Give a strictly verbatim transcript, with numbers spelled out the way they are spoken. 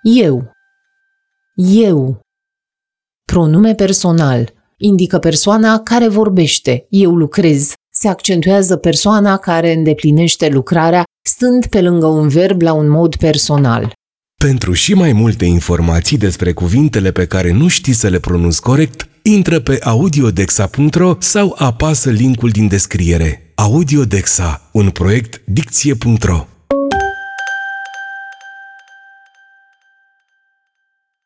Eu. Eu. Pronume personal. Indică persoana care vorbește. Eu lucrez. Se accentuează persoana care îndeplinește lucrarea, stând pe lângă un verb la un mod personal. Pentru și mai multe informații despre cuvintele pe care nu știi să le pronunți corect, intră pe audiodexa punct ro sau apasă linkul din descriere. Audiodexa, un proiect dicție punct ro.